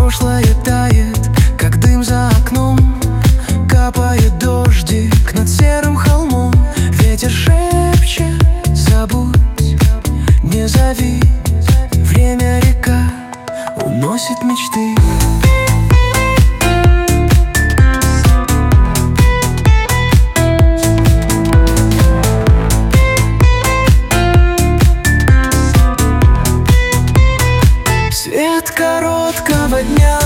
прошлое тает, как дым за окном. Капает дождик над серым холмом. Ветер шепчет: забудь, не зови. Время река уносит мечты. Свет короткого дня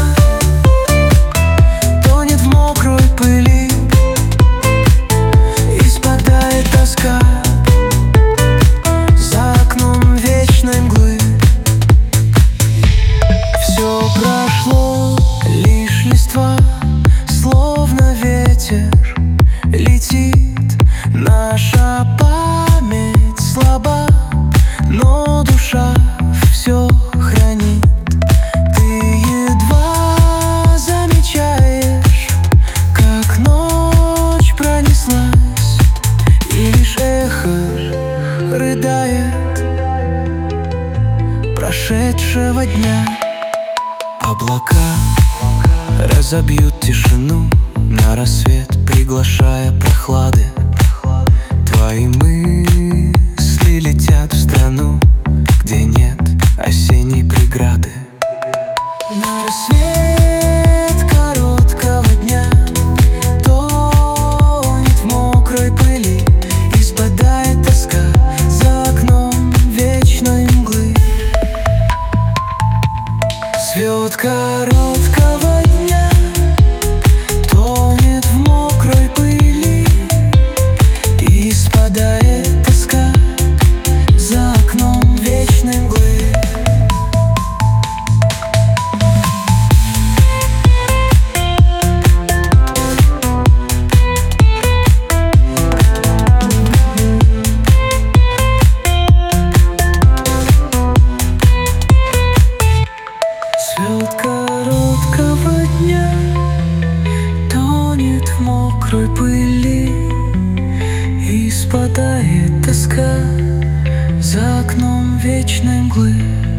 тонет в мокрой пыли, и спадает тоска за окном вечной мглы. Все прошло, лишь листва, словно ветер летит. Наша память слаба, но душа все хранит. Ты едва замечаешь, как ночь пронеслась, и лишь эхо рыдает прошедшего дня. Облака разобьют тишину на рассвет, приглашая прохлады. Твои мысли летят в страну, где нет осенней преграды. На рассвет короткого дня тонет в мокрой пыли, и спадает тоска за окном вечной мглы. Свет короткого дня тонет в мокрой пыли, и спадает тоска за окном вечной мглы. Свет короткого дня тонет в мокрой пыли, и спадает тоска за окном вечной мглы.